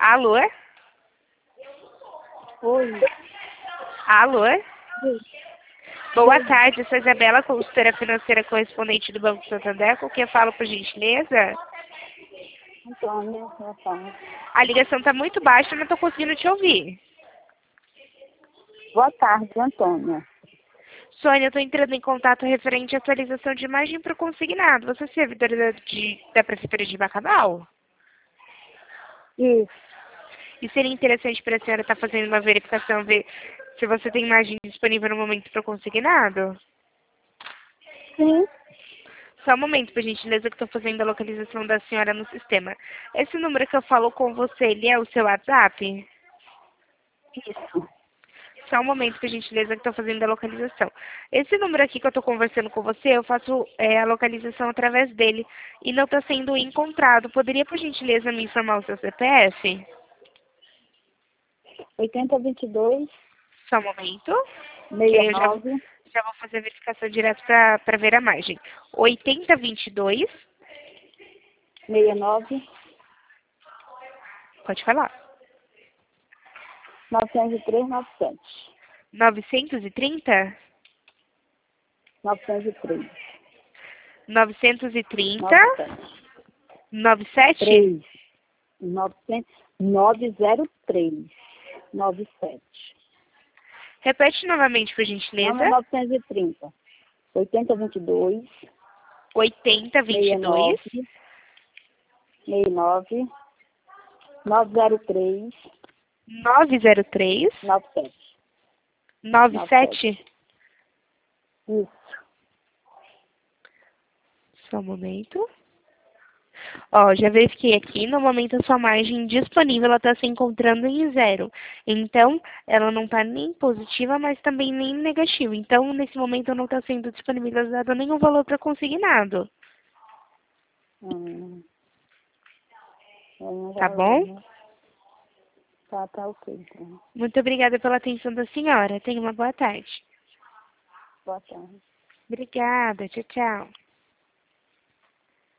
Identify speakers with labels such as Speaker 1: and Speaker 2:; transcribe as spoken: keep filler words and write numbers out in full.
Speaker 1: Alô?
Speaker 2: Oi.
Speaker 1: Alô?
Speaker 2: Oi.
Speaker 1: Boa tarde, eu sou Isabela, consultora financeira correspondente do Banco Santander, com quem eu falo por gentileza.
Speaker 2: Antônia, boa tarde.
Speaker 1: A ligação está muito baixa, eu não estou conseguindo te ouvir.
Speaker 2: Boa tarde, Antônia.
Speaker 1: Sônia, eu estou entrando em contato referente à atualização de imagem para o consignado. Você é servidora de, da Prefeitura de Bacabal?
Speaker 2: Isso.
Speaker 1: E seria interessante para a senhora estar fazendo uma verificação, ver se você tem imagem disponível no momento para o consignado?
Speaker 2: Sim.
Speaker 1: Só um momento, por gentileza, que estou fazendo a localização da senhora no sistema. Esse número que eu falo com você, ele é o seu WhatsApp?
Speaker 2: Isso.
Speaker 1: Só um momento, por gentileza, que estou fazendo a localização. Esse número aqui que eu estou conversando com você, eu faço é, a localização através dele e não está sendo encontrado. Poderia, por gentileza, me informar o seu C P F?
Speaker 2: oitenta, vinte e dois,
Speaker 1: Só um momento. Que
Speaker 2: sessenta e
Speaker 1: eu já,
Speaker 2: nove,
Speaker 1: já vou fazer a verificação direto para ver a margem. oitenta, vinte e dois.
Speaker 2: sessenta e nove,
Speaker 1: Pode falar.
Speaker 2: novecentos e três, noventa e sete.
Speaker 1: novecentos e trinta?
Speaker 2: novecentos e três.
Speaker 1: novecentos e trinta?
Speaker 2: noventa e
Speaker 1: noventa e sete?
Speaker 2: sete. três. novecentos, novecentos e três. noventa e sete.
Speaker 1: Repete novamente, por
Speaker 2: Não,
Speaker 1: gentileza.
Speaker 2: é novecentos e trinta. oitenta, vinte e dois,
Speaker 1: oitenta, vinte e dois.
Speaker 2: sessenta e nove, novecentos e três,
Speaker 1: nove zero três.
Speaker 2: noventa e sete.
Speaker 1: noventa e sete?
Speaker 2: Isso.
Speaker 1: Só um momento. Ó, já verifiquei aqui, no momento a sua margem disponível ela está se encontrando em zero. Então, ela não está nem positiva, mas também nem negativa. Então, nesse momento não está sendo disponibilizado nenhum valor para consignado.
Speaker 2: Hum.
Speaker 1: Tá bom?
Speaker 2: Tá, tá ok, então.
Speaker 1: Muito obrigada pela atenção da senhora. Tenha uma boa tarde.
Speaker 2: Boa tarde.
Speaker 1: Obrigada. Tchau, tchau.